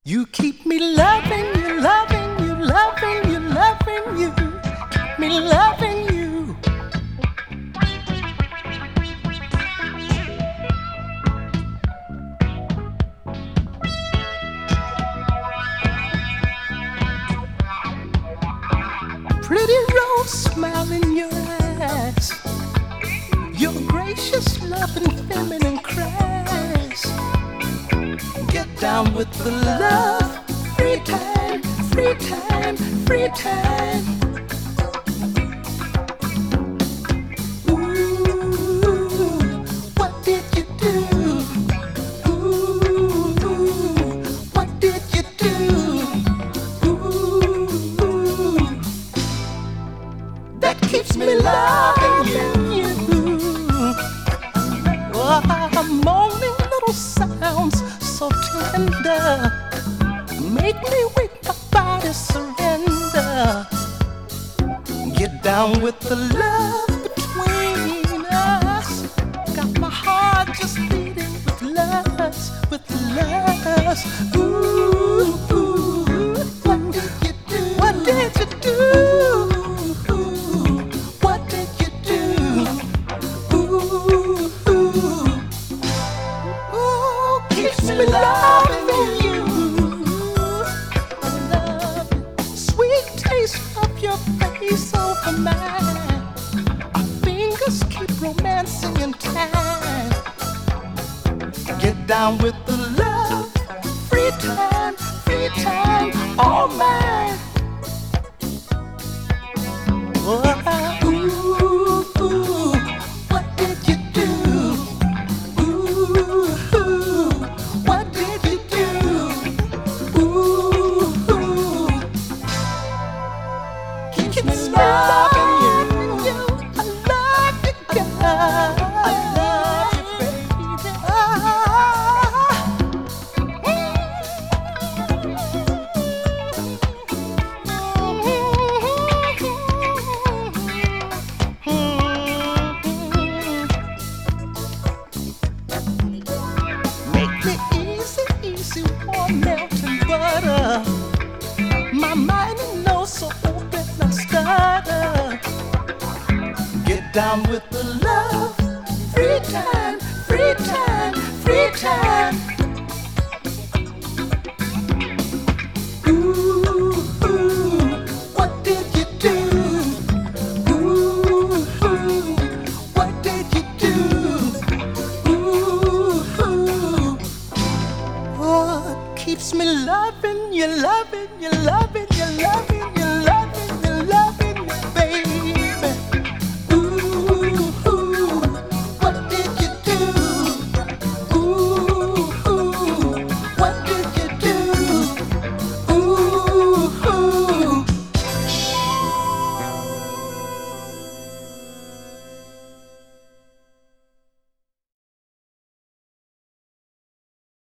You keep me loving you, loving you, loving you, loving you. Keep me loving you. Pretty rose smile in your eyes. Your gracious, loving, feminine cries. Get down with the love. Free time, free time, free time. Ooh, what did you do? Ooh, what did you do? Ooh, that keeps me loving you. Oh, moaning little sounds so tender make me weak, my body surrender. Get down with the love between us. Got my heart just beating with lust, with lust. Ooh, ooh, what did you do? What did you do? Ooh, what did you do? Ooh, ooh, ooh, keeps me loving you. Of your face over mine, our fingers keep romancing in time. Get down with the love, free time, all mine. Oh, ooh, ooh, what did you do? Ooh, ooh, what did you do? Ooh, ooh. Keep me loving you. I love you, girl. I love you, baby. Make me easy, easy, warm melting butter. My mind and nose so open I stutter. Get down with the love. Free time, free time, free time. Ooh, ooh, what did you do? Ooh, ooh, what did you do? Ooh, ooh, what keeps me loving you, loving you, loving you, loving you, loving you, loving